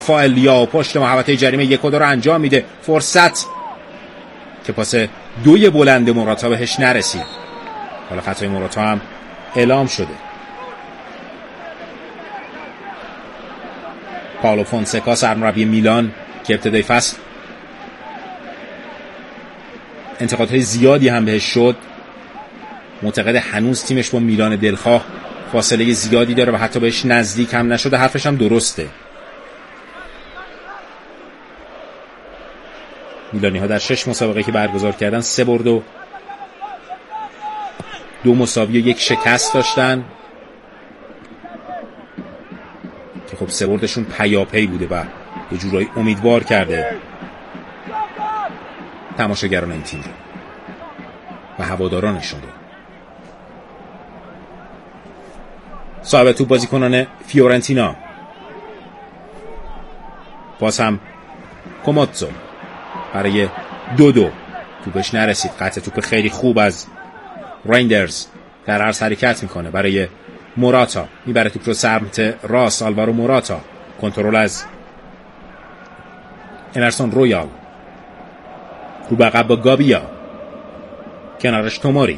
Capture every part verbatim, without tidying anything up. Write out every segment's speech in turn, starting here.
فایلیا پشت محوطه جریمه یک و دو رو انجام میده. فرصت که پاس دوی بلند موراتا بهش نرسید. حالا خطای موراتا هم اعلام شده. پائولو فونسکا سرمربی میلان که ابتدای فصل انتقادهای زیادی هم بهش شد، معتقد هنوز تیمش با میلان دلخواه فاصله زیادی داره و حتی بهش نزدیک هم نشده. حرفش هم درسته. میلانی ها در شش مسابقه که برگزار کردن سه برد و دو مساوی و یک شکست داشتن که خب سه بردشون پیاپی بوده و یه جورایی امیدوار کرده تماشاگران این تیم رو و هوادارانشون رو. صاحب توپ بازیکنان فیورنتینا، باز هم کوموتسو برای دو دو، توپش نرسید. قطع توپ خیلی خوب از ریندرز، در عرض حرکت میکنه برای موراتا، میبره توپ رو سمت راست. آلوارو موراتا، کنترل از امرسون رویال، رو به عقب با گابیا، کنارش توموری،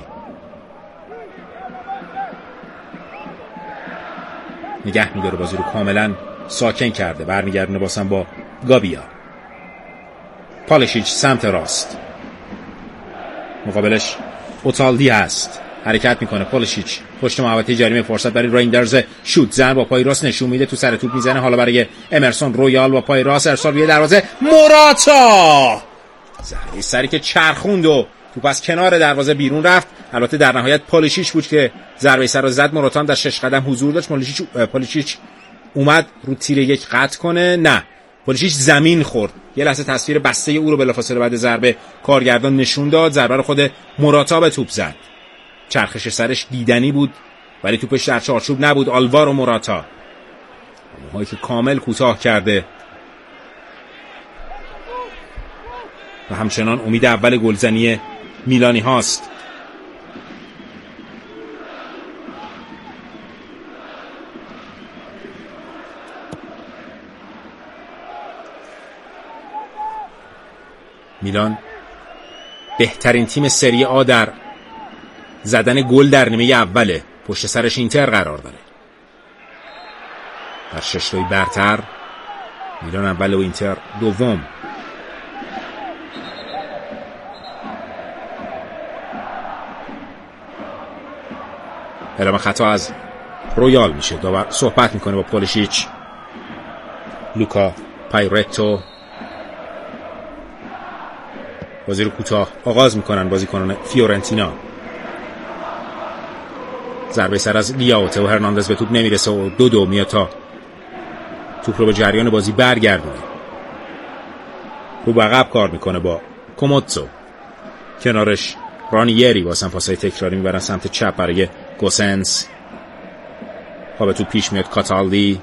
نگه میداره بازی رو، کاملا ساکن کرده. برمیگردونه باسم با گابیا. پالیشیچ سمت راست، مقابلش اوتالدی هست، حرکت میکنه. پالیشیچ پشت محوطه جریمه، فرصت برای ریندرز، شوت زن با پای راست نشون میده، تو سر توپ میزنه. حالا برای امرسون رویال با پای راست ارسال روی دروازه. موراتا ضربه سری که چرخوند و توپ از کنار دروازه بیرون رفت. البته در نهایت پالیشیچ بود که ضربه سر رو زد. موراتا هم در شش قدم حضور داشت. پالیشیچ پالیشیچ اومد رو تیر یک قطع کنه، نه، پالیشیچ زمین خورد. یه لحظه تصویر بسته او رو بلافاصله بعد ضربه کارگردان نشون داد. ضربه رو خود موراتا به توپ زد. چرخش سرش دیدنی بود ولی توپش در چارچوب نبود. آلوارو موراتا، موهایی که کامل کوتاه کرده و همچنان امید اول گلزنی میلانی هاست. میلان بهترین تیم سری آ در زدن گل در نیمه اوله، پشت سرش اینتر قرار داره. در شش تای برتر میلان اول و اینتر دوم. اعلام خطا از رویال میشه. داور صحبت میکنه با پولیشیچ. لوکا پایرتو بازی رو کوتاه آغاز میکنن بازیکنان فیورنتینا. ضربه سر از لیاوته و هرناندز به توپ نمیرسه و دو دو میاد تا توپ رو به جریان بازی برگردونه. رو به عقب کار میکنه با کوموتسو، کنارش رانیری. واسه پاسای تکراری میبرن سمت چپ برای گوسنس. پا به توپ پیش میاد کاتالدی.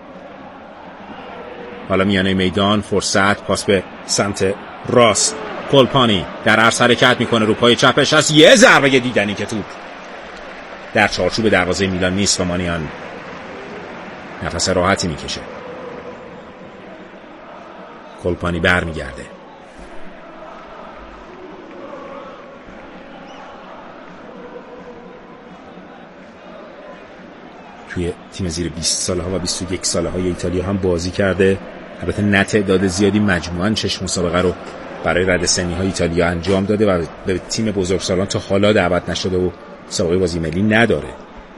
حالا میانه میدان، فرصت، پاس به سمت راست. کلپانی در عرض حرکت میکنه، رو پای چپش هست. یه ضربه دیدنی که توپ در چارچوب دروازه میلان نیست و مانیان نفس راحتی میکشه. کلپانی بر میگرده. توی تیم زیر بیست ساله ها و بیست و یک ساله های ایتالیا هم بازی کرده. البته نه تعداد زیادی، مجموعاً شش مسابقه رو برای رده سنی های ایتالیا انجام داده و به تیم بزرگسالان تا حالا دعوت نشده و سابقه بازی ملی نداره.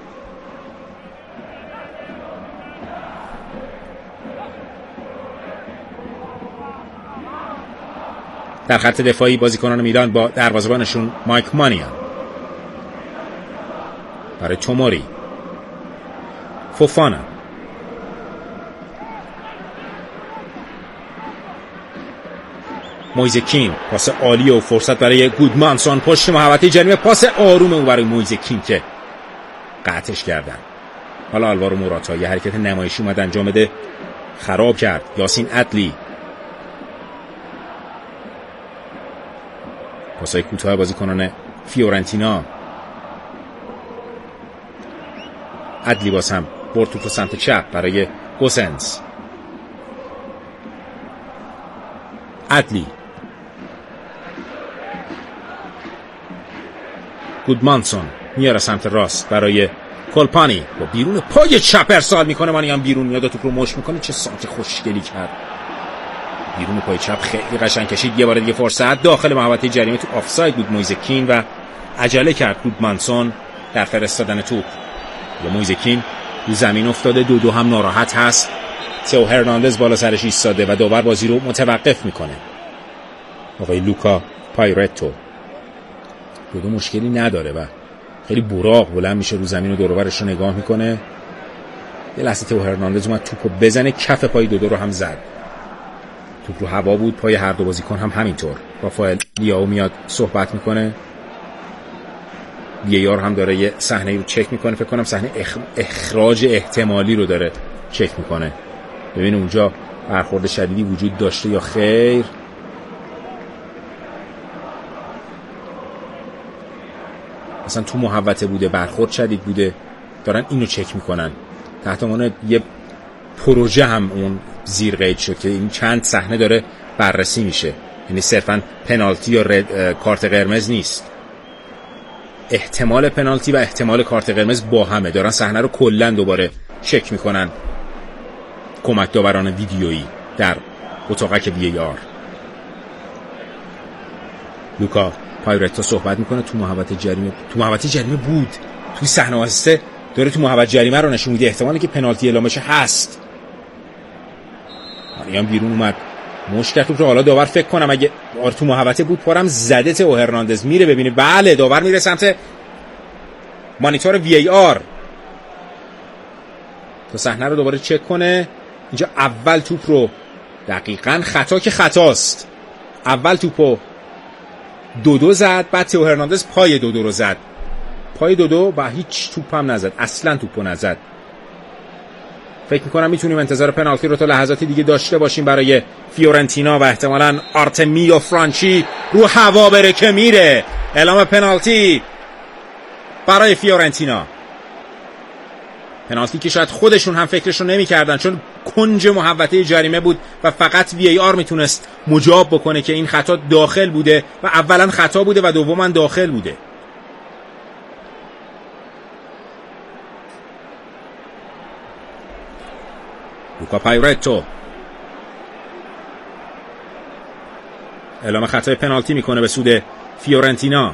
در خط دفاعی بازیکنان میلان با دروازه‌بانشون مایک مانیان، برای توموری، فوفانا، مویزکین. پاس عالی و فرصت برای گودمانسون پشت محوطه جریمه. پاس آروم او برای مویزکین که قطعش کردن. حالا آلوارو موراتا یه حرکت نمایشی اومد انجام بده، خراب کرد. یاسین عدلی، پاسای کوتاه بازیکنان فیورنتینا. عدلی باز هم برد توپ سمت چپ برای گوسنس. ادلی، گودمانسون میاره سمت راست برای کلپانی، با بیرون پای چپ ارسال میکنه، مانیان بیرون میاد و توپ رو مشت میکنه. چه سانت خوشگلی کرد، بیرون پای چپ خیلی قشنگ کشید. یه بار دیگه فرصت داخل محوطه جریمه، تو آفساید بود مویز کین و عجله کرد گودمانسون در فرستادن توپ. یا مویز کین رو زمین افتاده، دو دو هم ناراحت هست. تئو هرناندز بالا سرش ایستاده و داور بازی رو متوقف میکنه. آقای لوکا پایرتو دو دو مشکلی نداره و خیلی براق بلند میشه رو زمین و دور و برش رو نگاه میکنه. یه لحظه تئو هرناندز اومد توپو بزنه، کف پای دو دو رو هم زد. توپ رو هوا بود، پای هر دو بازیکن هم همینطور. رافائل لیاو میاد صحبت میکنه. وی ای آر هم داره یه صحنه رو چک میکنه، فکر کنم صحنه اخ... اخراج احتمالی رو داره چک میکنه، ببین اونجا برخورد شدیدی وجود داشته یا خیر. مثلا تو محوطه بوده، برخورد شدید بوده، دارن اینو چک میکنن. تحت عنوان یه پروژه هم اون زیر قید شد که این چند صحنه داره بررسی میشه، یعنی صرفا پنالتی یا رد... کارت قرمز نیست. احتمال پنالتی و احتمال کارت قرمز با همه، دارن صحنه رو کلا دوباره چک میکنن کمک داوران ویدیویی در اتاقک وی ای آر. لوکا پایرتا صحبت میکنه. تو محوطه جریمه تو محوطه جریمه بود، توی صحنه واسطه داره تو محوطه جریمه رو نشون میده، احتمالی که پنالتی اعلام بشه هست. مانیان بیرون اومد، مشکل رو حالا داور فکر کنم اگه تو محوطه بود پارم زده. تئو هرناندز میره ببینه، بله داور میره سمت مانیتور وی ای آر تا صحنه رو دوباره چک کنه. اینجا اول توپ رو دقیقاً خطا که خطاست، اول توپو دو دو زد، بعد تئو هرناندز پای دو دو رو زد، پای دو دو و هیچ توپ هم نزد، اصلا توپو نزد. فکر میکنم میتونیم انتظار پنالتی رو تا لحظاتی دیگه داشته باشیم برای فیورنتینا و احتمالاً آرتمیو فرانچی رو هوا بره که میره. اعلام پنالتی برای فیورنتینا، پنالتی که شاید خودشون هم فکرشو نمی کردن، چون کنج محوطه جریمه بود و فقط وی ای آر میتونست مجاب بکنه که این خطا داخل بوده و اولا خطا بوده و دوما داخل بوده. لوکا پایرتو اعلام خطای پنالتی میکنه به سود فیورنتینا.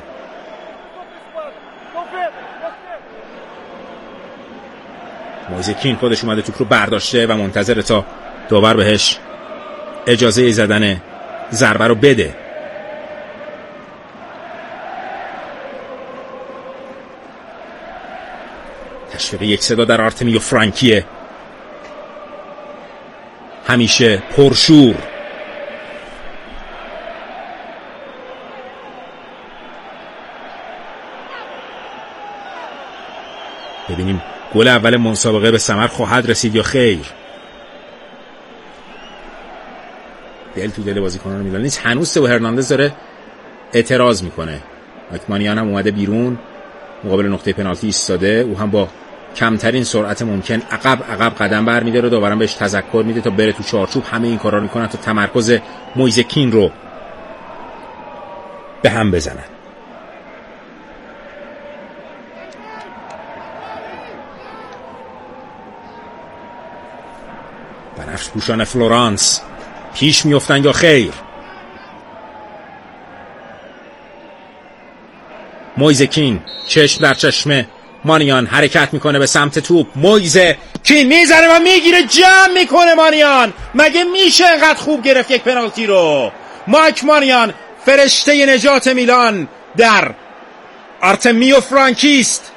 مویز کین خودش اومده توپ رو برداشته و منتظر تا داور بهش اجازه زدن ضربه رو بده. تشویق یک صدا در آرتمیو فرانکیه، همیشه پرشور. ببینیم گل اول مسابقه به ثمر خواهد رسید یا خیر. دل تو دل بازیکنان میلان نیست، هنوز تئو هرناندز داره اعتراض میکنه. مانیان هم اومده بیرون مقابل نقطه پنالتی ایستاده، او هم با کمترین سرعت ممکن عقب عقب قدم برمی‌داره. داورم بهش تذکر میده تا بره تو چارچوب. همه این کارا رو میکنن تا تمرکز مویز کین رو به هم بزنن. بنفش پوشان فلورانس پیش میافتن یا خیر؟ مویز کین چشم در چشمه مانیان حرکت میکنه به سمت توپ. مویز کین میزنه و میگیره، جمع میکنه مانیان. مگه میشه انقدر خوب گرفت یک پنالتی رو؟ مایک مانیان فرشته نجات میلان در آرتمیو فرانکیست.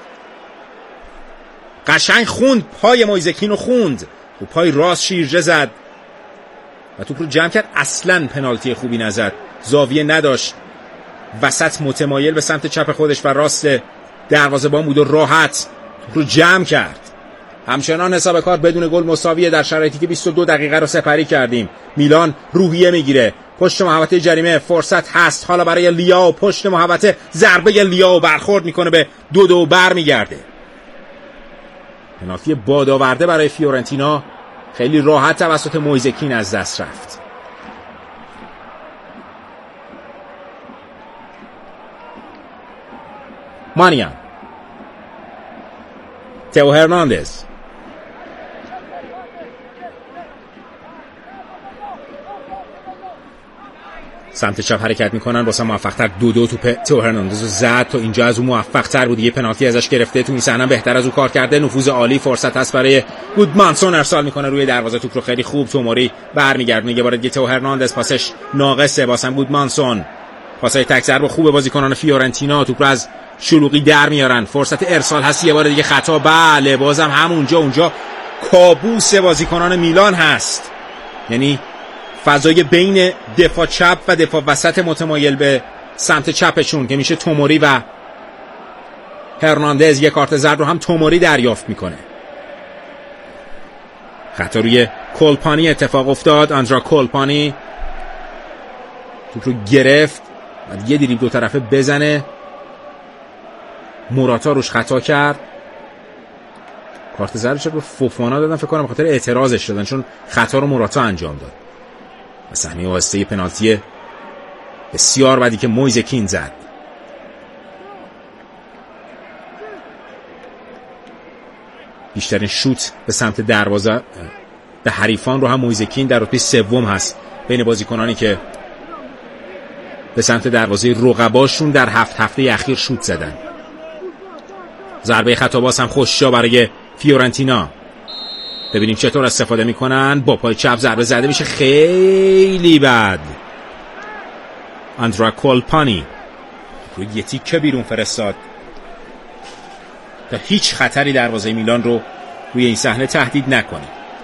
قشنگ خوند پای مویز کین رو، خوند و پای راست شیرجه زد و توپ رو جمع کرد. اصلا پنالتی خوبی نزد، زاویه نداشت، وسط متمایل به سمت چپ خودش و راست دروازه‌بان بود و راحت توپ رو جمع کرد. همچنان حساب کار بدون گل مساویه در شرایطی که بیست و دو دقیقه رو سپری کردیم. میلان روحیه میگیره، پشت محوطه جریمه فرصت هست حالا برای لیاو، پشت محوطه ضربه لیاو برخورد میکنه به دو دو برمیگرده. پنالتی بادآورده برای فیورنتینا خیلی راحت توسط مویز کین از دست رفت. مانیان، تئو هرناندز، سمت چپ حرکت میکنن، واسه موفق تر دو دو توپ تئو هرناندز رو زد. تا اینجا از اون موفق تر بود، یه پنالتی ازش گرفته تو این صحنه بهتر از اون کار کرده. نفوذ عالی، فرصت هست برای گودمانسون، ارسال میکنه روی دروازه، توپ رو خیلی خوب توموری برمیگردونه. یه بار دیگه تئو هرناندز، پاسش ناقصه، واسه گودمانسون، پاسای تک ضربه خوبه بازیکنان فیورنتینا، توپ رو از شلوغی در میارن. فرصت ارسال هست، یه بار دیگه خطا، بله بازم همونجا اونجا کابوس بازیکنان میلان هست، یعنی فضای بین دفاع چپ و دفاع وسط متمایل به سمت چپشون که میشه توموری و هرناندز. یک کارت زرد رو هم توموری دریافت میکنه. خطا روی کولپانی اتفاق افتاد. آندرا کولپانی توپ رو گرفت و یه دریبل دو طرفه بزنه، موراتا روش خطا کرد. کارت زرد رو به فوفانا دادن، فکر کنم به خاطر اعتراضش دادن، چون خطا رو موراتا انجام داد. و صحنه واسطه پنالتی بسیار بدی که مویز کین زد. بیشترین شوت به سمت دروازه به حریفان رو هم مویز کین در رتبه سوم هست بین بازیکنانی که به سمت دروازه رقباشون در هفت هفته اخیر شوت زدن. ضربه خطا باز هم خوشجا برای فیورنتینا. ببینیم چطور استفاده میکنن. با پای چپ ضربه زده میشه، خیلی بد. آندرا کولپانی روی یه تیکه بیرون فرستاد تا هیچ خطری دروازه میلان رو روی این صحنه تهدید نکنه.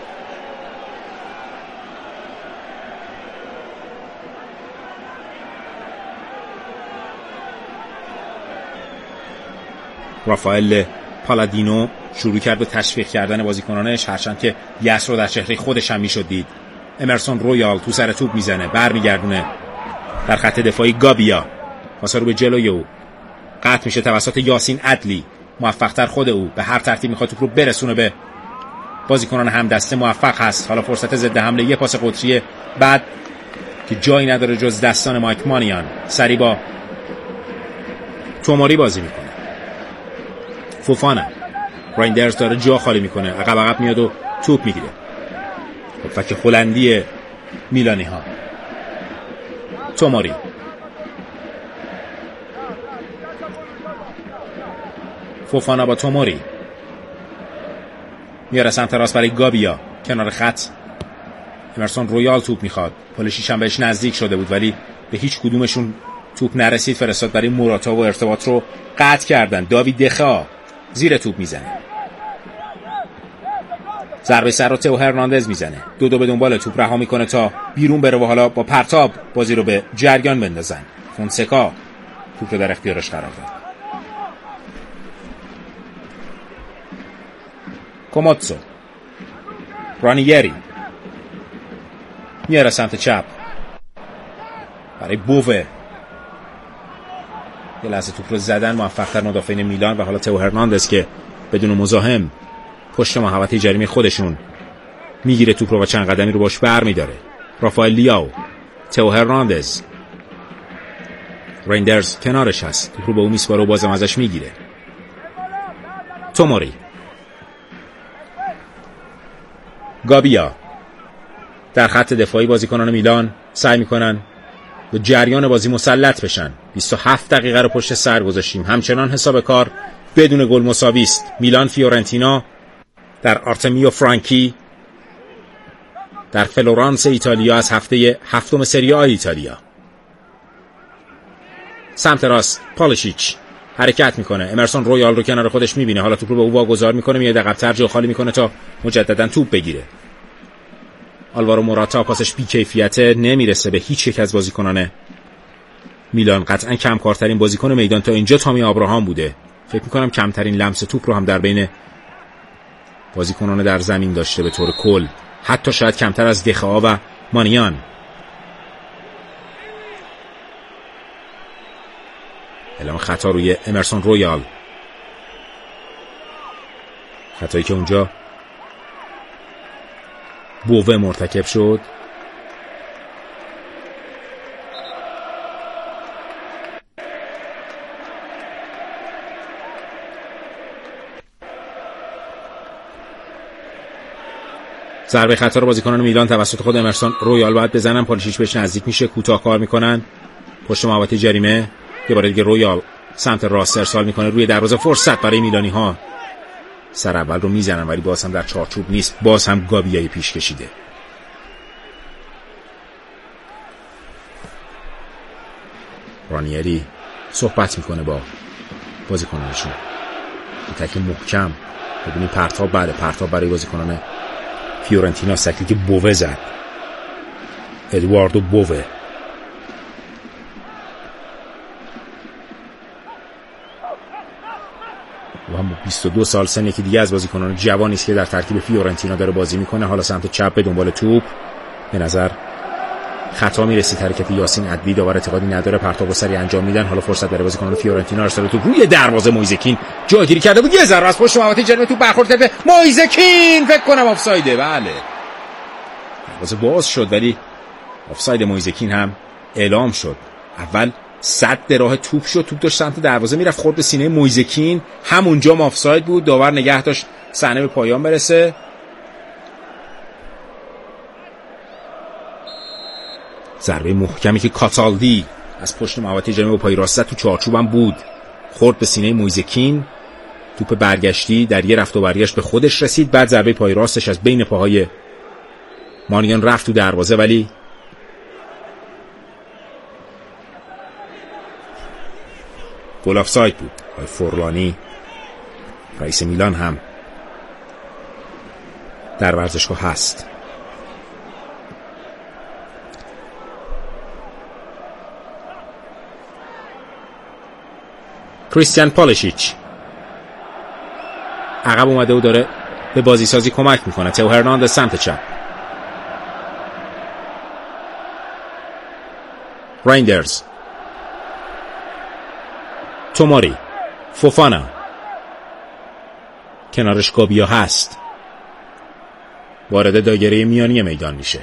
رافائل پالادینو شروع کرد به تشویق کردن بازیکنانش، هرچند که یأس رو در چهره خودش هم میشد دید. امرسون رویال تو سر توپ میزنه، برمیگردونه در خط دفاعی. گابیا پاس رو به جلوی او قطع میشه توسط یاسین عدلی. موفق‌تر خود او به هر ترتیب میخواد توپ رو برسونه به بازیکنان همدسته، موفق هست. حالا فرصت ضد حمله، یه پاس قطری بعد که جایی نداره جز دستان مایک مانیان. سری با توموری بازی میکنه. فوفانا، رایندرز داره جا خالی میکنه، عقب عقب میاد و توپ میگیره. فک هلندی میلانی ها. توموری، فوفانا با توموری میاره سمت راست برای گابیا، کنار خط. امرسون رویال توپ میخواد، پلشیش هم بهش نزدیک شده بود ولی به هیچ کدومشون توپ نرسید. فرستاد برای موراتا و ارتباط رو قطع کردن. داوید دخا زیر توپ میزنه، ضربه سر رو تئو هرناندز میزنه. دو دو به دنبال توپ رها میکنه تا بیرون بره و حالا با پرتاب بازی رو به جریان بندازن. فونسکا توپ رو در اختیارش قرار داد. کوموتسو، رانیری میاره سمت چپ برای بووه. یه لحظه توپ رو زدن موفق‌تر مدافعین میلان و حالا تئو هرناندز که بدون مزاحم پشت محوطه جریمه خودشون میگیره توپ رو و چند قدمی رو باش بر میداره. رافائل لیاو، تئو هرناندز، رایندرز کنارش هست، توپ رو به اون میسپاره و بازم ازش میگیره. توموری، گابیا در خط دفاعی. بازیکنان میلان سعی میکنن به جریان بازی مسلط بشن. بیست و هفت دقیقه رو پشت سر گذاشتیم، همچنان حساب کار بدون گل مساوی است. میلان فیورنتینا در آرتمیو فرانکی در فلورانس ایتالیا از هفته هفتم سری آ ایتالیا. سمت راست پالشیچ حرکت میکنه، امرسون رویال رو کنار خودش میبینه، حالا توپ رو به او واگذار میکنه، میاد عقب‌تر جا خالی میکنه تا مجددا توپ بگیره. آلوارو موراتا پاسش بی کیفیته، نمیرسه به هیچ یک از بازیکنان میلان. قطعا کمکارترین بازیکن میدان تا اینجا تامی آبراهام بوده. فکر میکنم کمترین لمس توپ رو هم در بین بازیکنان در زمین داشته به طور کل، حتی شاید کمتر از دخا و مانیان. اعلام خطا روی امرسون رویال، خطایی که اونجا بووه مرتکب شد. ضربه خطا رو بازیکنان میلان توسط خود امرسون رویال باید بزنن. پالیشیچ بهش نزدیک میشه، کوتاه کار میکنن پشت محوطه جریمه. یه بار دیگه رویال سمت راست ارسال میکنه روی دروازه. فرصت برای میلانی ها، سر اول رو میزنن ولی باز هم در چارچوب نیست. باز هم گابیای پیش کشیده. رانیری صحبت میکنه با بازیکنانشون، تک محکم. ببینید پرتاب بعد پرتاب برای بازیکنان فیورنتینا، سکلی که بوه زد، ادواردو بوه. و هم بیست و دو سال سن، یکی دیگه از بازیکنان جوانی است که در ترکیب فیورنتینا داره بازی میکنه. حالا سمت چپ به دنبال توپ، به نظر خطا میرسید حرکت یاسین عدلی. داور اعتقادی نداره، پرتاب رو سریع انجام میدن. حالا فرصت برای بازیکنان فیورنتینا، ارسال توپ روی دروازه. مویزکین جاگیری کرده بود، یه ذره از پشت محوطه جریمه توپ برخورد کرده. مویزکین فکر کنم آفسایده. بله دروازه باز شد ولی آفساید مویزکین هم اعلام شد. اول صد راه توپ شد، توپ داشت سمت دروازه میرفت، خورد به سینه مویزکین، همونجا آفساید بود. داور نگه داشت صحنه به پایان برسه. ضربه محکمی که کاتالدی از پشت محوطه جریمه با پای راست تو چارچوبم بود، خورد به سینه مویزکین. توپ برگشتی در یه رفت و برگشت به خودش رسید. بعد ضربه پای راستش از بین پاهای مانیان رفت تو دروازه ولی گل آفساید بود. آقای فورلانی رئیس میلان هم در ورزشگاه هست. کریستیان پالیشیچ عقب اومده و داره به بازی سازی کمک میکنه. تئو هرناندز سمت چپ، رایندرز، توماری، فوفانا، کنارش گابیا هست. وارد دایره میانی میدان میشه.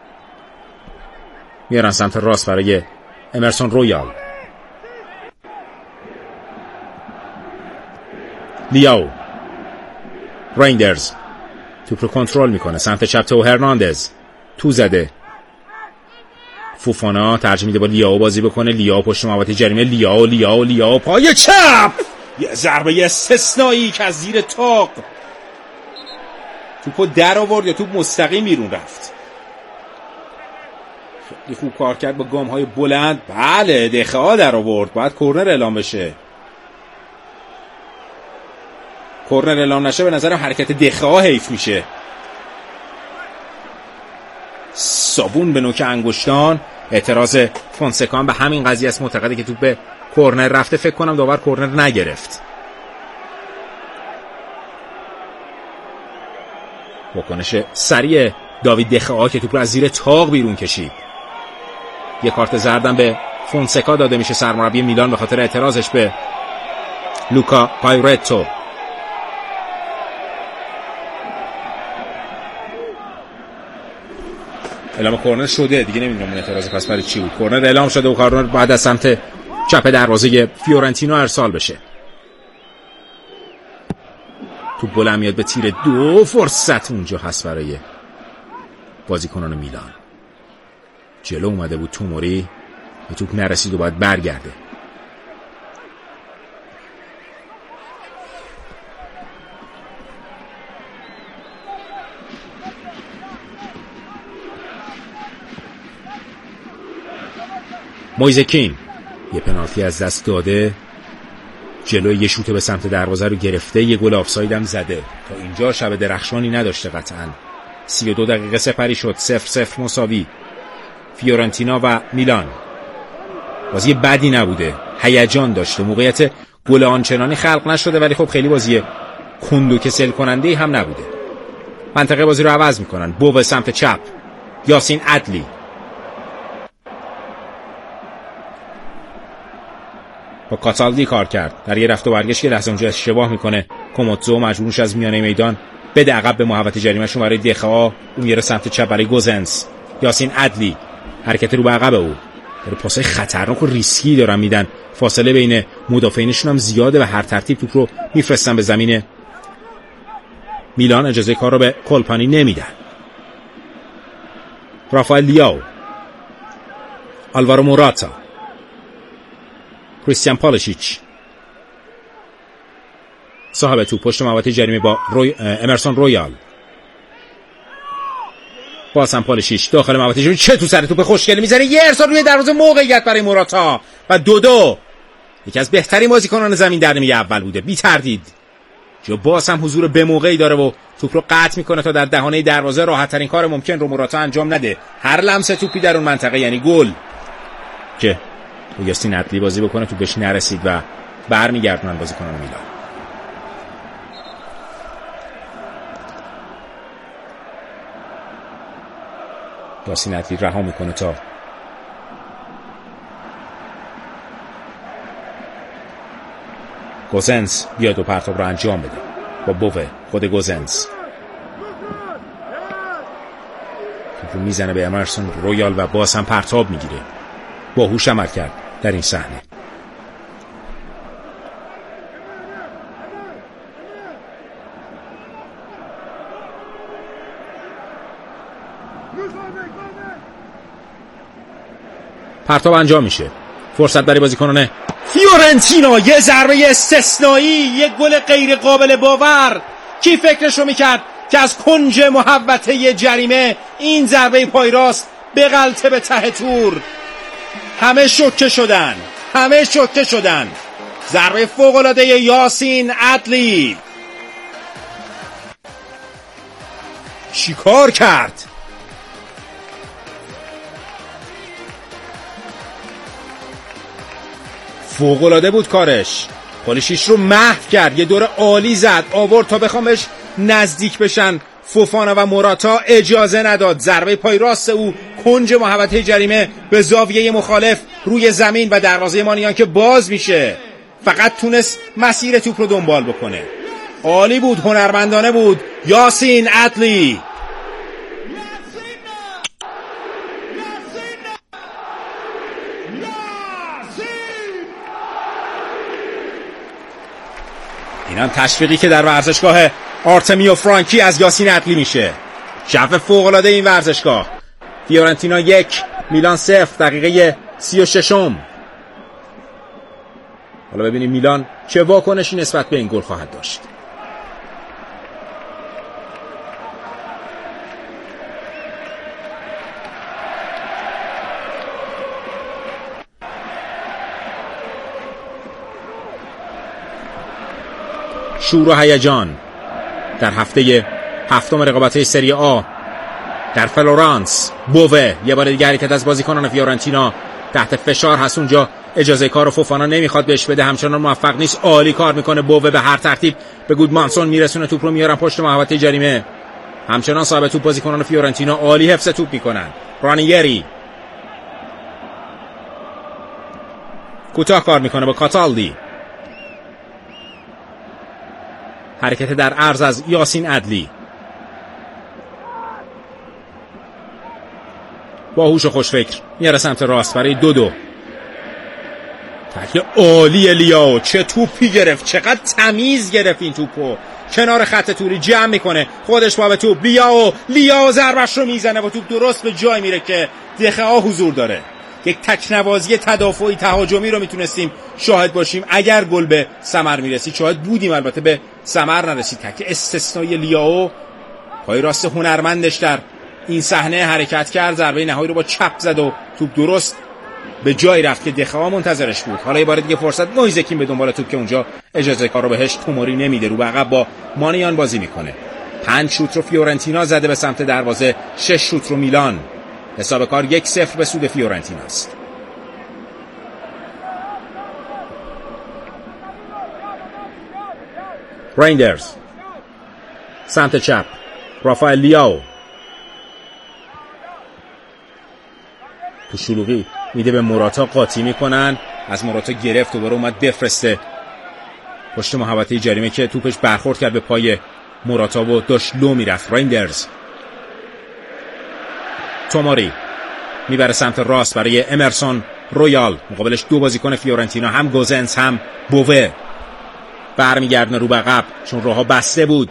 میارن سمت راست برای امرسون رویال. لیاو، رایندرز توپ رو کنترل میکنه سمت چپ. تو هرناندز تو زده. فوفانا ترجیح میده با لیاو بازی بکنه. لیاو پشت محوطه جریمه. لیاو لیاو لیاو پای چپ، یه ضربه استثنایی که از زیر طاق توپو در آورد یا توپ مستقیم بیرون رفت. خیلی خوب کار کرد با گام های بلند. بله دخا در آورد. باید کورنر اعلام بشه. کورنر اعلام نشه به نظرم حرکت دخا حیف میشه. صابون به نوک انگشتان. اعتراض فونسکا به همین قضیه است. معتقده که توپ به کورنر رفته. فکر کنم داور کورنر نگرفت. واکنش سریع داوید دخا که توپ رو از زیر طاق بیرون کشید. یک کارت زردم به فونسکا داده میشه، سرمربی میلان، به خاطر اعتراضش به لوکا پایرتو. اعلام کورنر شده دیگه، نمیدونم اون اعتراض پس برای چی بود. کورنر اعلام شده و کورنر بعد از سمت چپ دروازه فیورنتینا ارسال بشه. تو بلند میاد به تیر دو. فرصت اونجا هست برای بازیکنان میلان. جلو اومده بود توموری، به توپ نرسید و باید برگرده. مویزکین یه پنالتی از دست داده. جلوی یه شوت به سمت دروازه رو گرفته. یه گل آفساید هم زده. تا اینجا شب درخشانی نداشته قطعاً. سی و دو دقیقه سپری شد. صفر صفر مساوی. فیورنتینا و میلان. بازی بدی نبوده. هیجان داشته. موقعیت گل آنچنانی خلق نشده ولی خب خیلی بازی کند و کسل کننده هم نبوده. منطقه بازی رو عوض میکنن. بو سمت چپ. یاسین عدلی. با کاتالدی کار کرد. در یه رفت و برگشت که لحظه اونجا اشتباه میکنه. کوموتزو مجبورش از میانه میدان بده عقب به محوطه جریمه‌شون برای دخا. اون میره سمت چپ برای گوزنس. یاسین عدلی حرکت رو به عقب او. داره پاسای خطرناک و ریسکی دارن میدن. فاصله بین مدافعینشون هم زیاده و هر ترتیب توپ رو میفرستن به زمین میلان. اجازه کار رو به کلپانی نمیدن. رافائل لیاو، آلوارو موراتا، کریستیان پالیشیچ صاحب توپ پشت محوطه جریمه با روی... امرسون رویال. باز هم پالیشیچ داخل محوطه جریمه، چه تو سر توپ خوشگلی میزنه، یه ارسال روی دروازه، موقعیت برای موراتا و دو دو. یکی از بهترین بازیکنان زمین در نیمه اول بوده بی تردید. جو باز هم حضور به موقعی داره و توپ رو قطع میکنه تا در دهانه دروازه راحت ترین کار ممکن رو موراتا انجام نده. هر لمس توپی در اون منطقه یعنی گل. که یاستین عدلی بازی بکنه توپش نرسید و برمیگردونن بازیکنان میلان. یاستین عدلی رها میکنه تا گوزنس بیاد و پرتاب رو انجام بده با بوه. خود گوزنس توپ رو میزنه به امرسون رویال و باز هم پرتاب میگیره. باهوش عمل کرد در این صحنه. پرتاب انجام میشه. فرصت برای بازیکنان فیورنتینا. یه ضربه استثنایی، یه گل غیر قابل باور. کی فکرشو میکرد که از کنج محوطه جریمه این ضربه پای راست بغلطه به ته تور. همه شوکه شدن، همه شوکه شدن. ضربه فوق‌العاده یاسین عدلی. چیکار کرد؟ فوق‌العاده بود کارش. پالیشیچ رو محو کرد، یه دور عالی زد، آورد تا بخوام بهش نزدیک بشن. فوفانا و موراتا اجازه نداد. ضربه پای راست او کنج محوطه جریمه به زاویه مخالف روی زمین و دروازه مانیان که باز میشه. فقط تونست مسیر توپ رو دنبال بکنه. عالی بود، هنرمندانه بود یاسین عدلی. این هم تشویقی که در ورزشگاه آرتمیو فرانکی از یاسین عدلی میشه. جو فوق‌العاده این ورزشگاه. فیورنتینا یک میلان صفر، دقیقه سی و ششم. حالا ببینیم میلان چه واکنشی نسبت به این گل خواهد داشت. شور و هیجان در هفته هفتم رقابت‌های سری آ در فلورانس. بوه یه بار دیگه حرکت از بازیکنان فیورنتینا تحت فشار هست اونجا. اجازه کار رو فوفانا نمیخواد بهش بده، همچنان موفق نیست. عالی کار میکنه بوه، به هر ترتیب به گودمانسون میرسونه. توپ رو میارن پشت محوطه جریمه. همچنان صاحب توپ بازیکنان فیورنتینا عالی حفظ توپ میکنن. رانیری کوتاه کار میکنه با کاتالدی. حرکت در عرض از یاسین عدلی. باهوش و خوشفکر میاره سمت راست برای دو دو. تکل عالی لیاو، چه توپی گرفت، چقدر تمیز گرفت این توپو. کنار خط توری جمع میکنه، خودش با به توپ. لیاو لیاو ضربش رو میزنه و توپ درست به جای میره که دخعه حضور داره. یک تکنوازی تدافعی تهاجمی رو میتونستیم شاهد باشیم اگر گل به ثمر میرسید. شاهد بودیم، البته به ثمر نرسید. تک استثنایی لیاو، پای راست هنرمندش در این صحنه حرکت کرد، ضربه نهایی رو با چپ زد و توپ درست به جای رفت که دخوا منتظرش بود. حالا یه بار دیگه فرصت، مویزکین به دنبال توپ که اونجا اجازه کار رو بهش توموری نمیده، رو به عقب با مانیان بازی میکنه. پنج شوت رو فیورنتینا زده به سمت دروازه، شش شوت رو میلان. حساب کار یک صفر به سود فیورنتینا است. رایندرز سمت چپ، رافائل لیاو تو شلوغی میده به موراتا، قاطی میکنن. از موراتا گرفت و دوباره اومد بفرسته پشت محوطه جریمه که توپش برخورد کرد به پای موراتا و داشت لو میرفت. رایندرز توماری میبره سمت راست برای امرسون رویال. مقابلش دو بازیکن فیورنتینا، هم گوزنس هم بوه. برمیگردونه رو به عقب چون راهها بسته بود.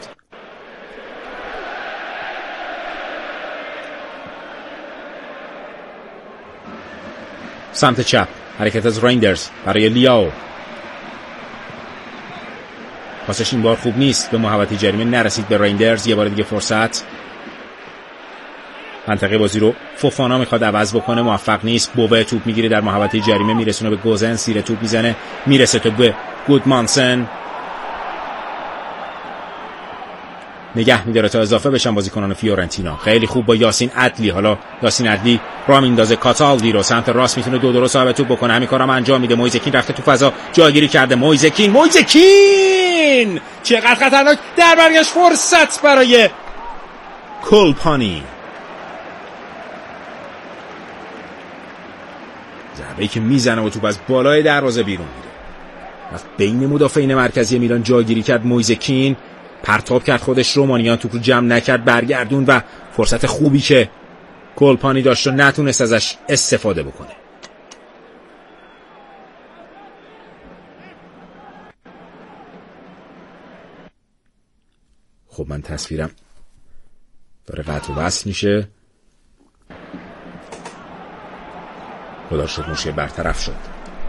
سمت چپ حرکت از ریندرز برای لیاو. پاسش این بار خوب نیست، به محوطه جریمه نرسید به ریندرز. یه بار دیگه فرصت. منطقه بازی رو فوفانا میخواد عوض بکنه، موفق نیست. بوبه توپ میگیره در محوطه جریمه، میرسونه به گوزن، سیر توپ میزنه، میرسه تو به گودمانسن، نگه میداره تا اضافه بشن بازیکنان فیورنتینا. خیلی خوب با یاسین عدلی. حالا یاسین عدلی را میندازه کاتالدی رو سمت راست، میتونه دو درو صاحب توپ بکنه. همین کارم انجام میده. مویزکین رفته تو فضا، جاگیری کرده. مویزکین مویزکین چقدر خطرناک. در برگشت فرصت برای کولپانی. ضربه‌ای که میزنه و توپ از بالای دروازه بیرون میره. رفت بین مدافعین مرکزی میلان، جاگیری کرد مویزکین، پرتاب کرد خودش. رومانیان توپ رو جمع نکرد، برگردون و فرصت خوبی که کولپانی داشت و نتونست ازش استفاده بکنه. خب من تصویرم داره قطع و وصل میشه. خدا شد مشکل برطرف شد.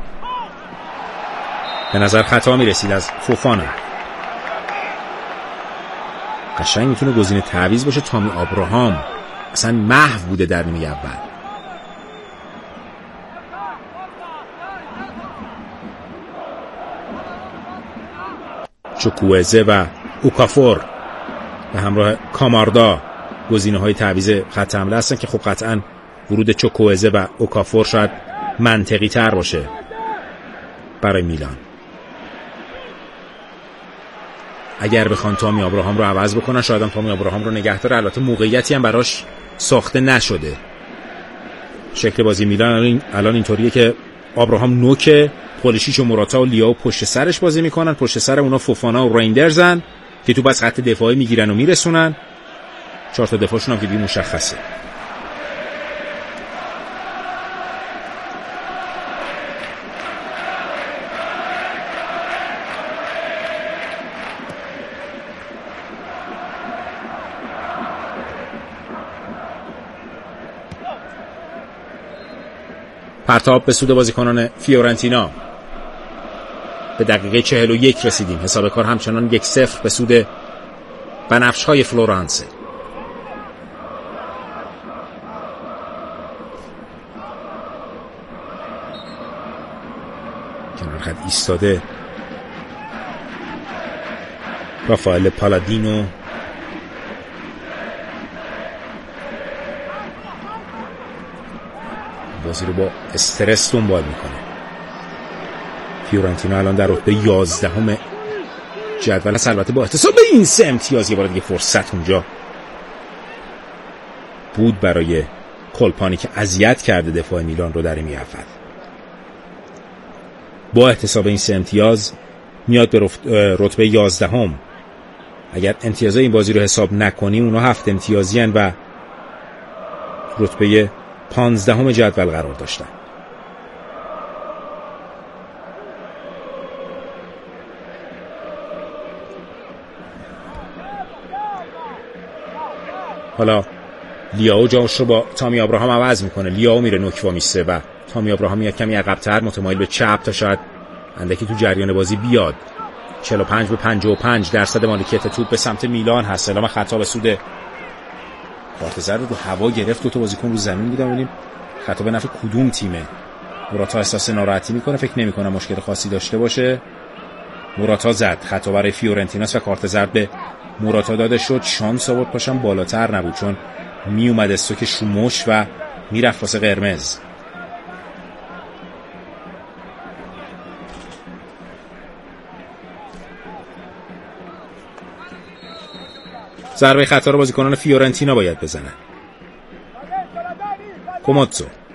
به نظر خطا میرسید از فوفانا. قشنگ میتونه گزینه تعویض باشه. تامی آبراهام اصلا محو بوده در نیمه اول. چوکوزه و اوکافور به همراه کاماردا گزینه های تعویض خط حمله هستن که خب قطعا ورود چوکوزه و اوکافور شاید منطقی تر باشه برای میلان. اگر بخوان تامی آبراهام رو عوض بکنن، شاید هم تامی آبراهام رو نگه داره. البته موقعیتی هم براش ساخته نشده. شکل بازی میلان الان اینطوریه که آبراهام نوک، پولیشیچ و موراتا و لیاو پشت سرش بازی میکنن. پشت سر اونا فوفانا و ریندرزن که توپ از خط دفاعی میگیرن و میرسونن. چهار تا دفاعشون هم که بی مشخصه. پرتاب به سود بازیکنان فیورنتینا. به دقیقه چهل و یک رسیدیم. حساب کار همچنان یک صفر به سود بنفش‌های فلورانسه. کنار خط ایستاده رافائل پالادینو. بازی رو با استرس دنبال میکنه. فیورنتینا الان در رتبه یازدهم جدول است، البته با احتساب به این سه امتیاز. یه بار دیگه فرصت اونجا بود برای کولپانی که اذیت کرده دفاع میلان رو در نیمه اول. با احتساب این سه امتیاز میاد به رتبه یازدهم. اگر امتیازهای این بازی رو حساب نکنیم اونا هفت امتیازی هن و رتبه پانزدهم جدول قرار داشتن. حالا لیاو جاش رو با تامی آبراهام عوض میکنه. لیاو میره نوک وامیسته و تامی آبراهام میاد کمی عقب‌تر، متمایل به چپ تا شاید اندکی تو جریان بازی بیاد. چهل و پنج به پنجاه و پنج درصد مالکیت توپ به سمت میلان هست. اعلام خطا به سود کارت رو هوا گرفت. دو تا بازیکن رو زمین بودن. ببینیم خطا به نفع کدوم تیمه. موراتا احساس ناراحتی میکنه، فکر نمی‌کنم مشکل خاصی داشته باشه. موراتا زد. خطا برای فیورنتیناس و کارت زرد به موراتا داده شد. شانس آورد پاشم بالاتر نبود چون می اومد استوک شوموش و میرفت واسه قرمز. ضربه خطا رو بازیکنان فیورنتینا باید بزنن. کوموتسو